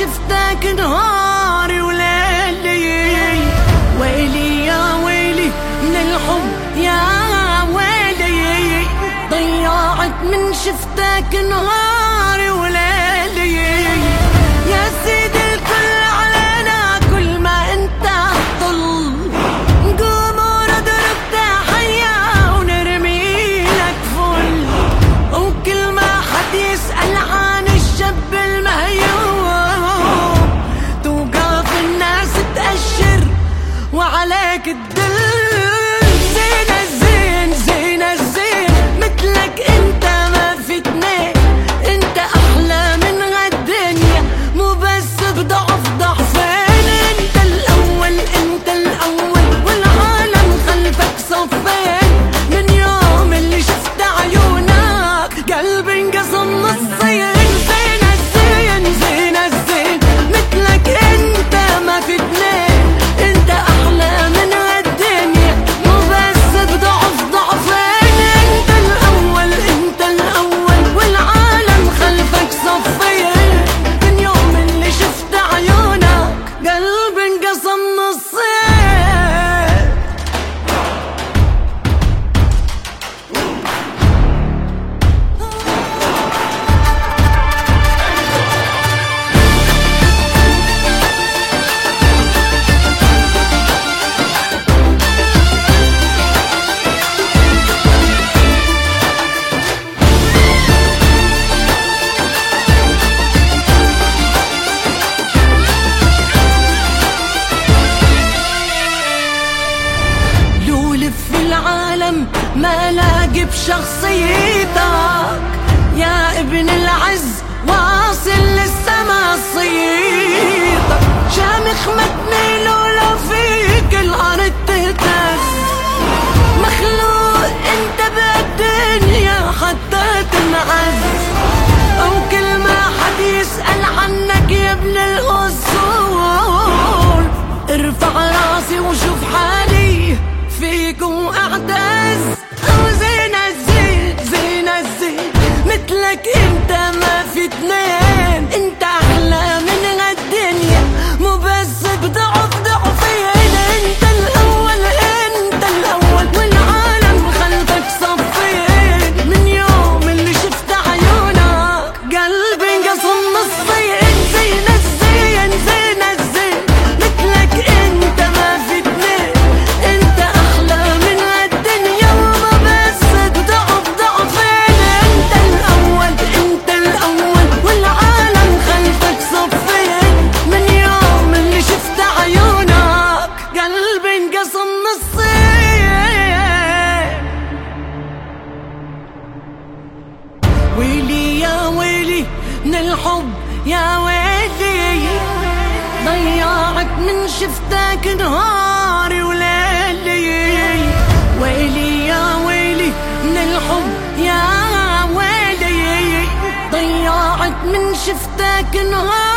شفتك نهاري وليلي. ويلي يا ويلي من الحب يا ويلي، ضيعت من شفتك نهاري وليلي. يا سيدي الكل علينا كل ما انت تطل، نقوم ونضرب تحية ونرمي لك فل. وكل ما حد يسأل عن الشاب المهيوب، توقف الناس تأشر وعليك الدل. زين الزين زين الزين مثلك انت ما في اتنين، انت احلى من هالدنيا مو بس بضعف ضعفين. انت الاول انت الاول والعالم خلفك صفين. من يوم اللي شفت عيونك قلبي انقسم نصين. زين الزين زين الزين مثلك انت ما في اتنين، انت احلى من هالدنيا مو بس بضعف ضعفين. انت الاول انت الاول والعالم خلفك صفين. من يوم اللي شفت عيونك قلبي انقسم نصين. في العالم ما لاقي بشخصيتك يا ابن العز، واصل للسما صيتك. شامخ متني لولا فيك الارض تهتز، مخلوق انت بالدنيا حتى تنعز. او كل ما حد يسأل عنك يا ابن الاصول، ارفع راسي وشوف حالي فيك واعتز. او زين الزين زين الزين مثلك انت ما في اتنين، انت احلى من هالدنيا مو بس بضعف ضعفين. انت الاول انت الاول والعالم خلفك صفين. من يوم اللي شفت عيونك قلبي انقسم نصين. زين الزين زين الزين مثلك انت ما في اتنين، انت احلى من هالدنيا وما بس بضعف ضعفين. انت الاول انت الاول والعالم خلفك صفين. من يوم اللي شفت عيونك قلبي انقسم نصين. ويلي يا ويلي من الحب يا ويلي، ضيعت من شفتك نهاري وليلي. ويلي يا ويلي من الحب يا ويلي، ضيعت من شفتك نهاري